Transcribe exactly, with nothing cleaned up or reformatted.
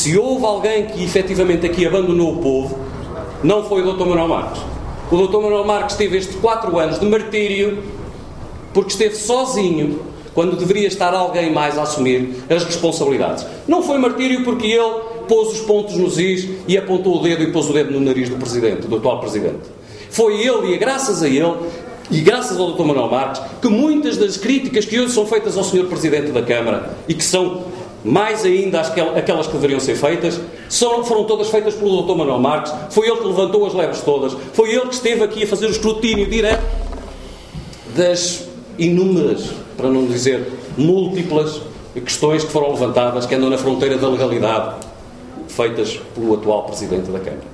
se houve alguém que efetivamente aqui abandonou o povo, não foi o doutor Manuel Marques. O doutor Manuel Marques teve estes quatro anos de martírio porque esteve sozinho quando deveria estar alguém mais a assumir as responsabilidades. Não foi martírio porque ele pôs os pontos nos is e apontou o dedo e pôs o dedo no nariz do Presidente, do atual Presidente. Foi ele, e é graças a ele, e graças ao doutor Manuel Marques, que muitas das críticas que hoje são feitas ao senhor Presidente da Câmara, e que são mais ainda aquelas que deveriam ser feitas, foram todas feitas pelo doutor Manuel Marques. Foi ele que levantou as lebres todas, foi ele que esteve aqui a fazer o escrutínio direto das inúmeras, para não dizer múltiplas, questões que foram levantadas, que andam na fronteira da legalidade, feitas pelo atual Presidente da Câmara.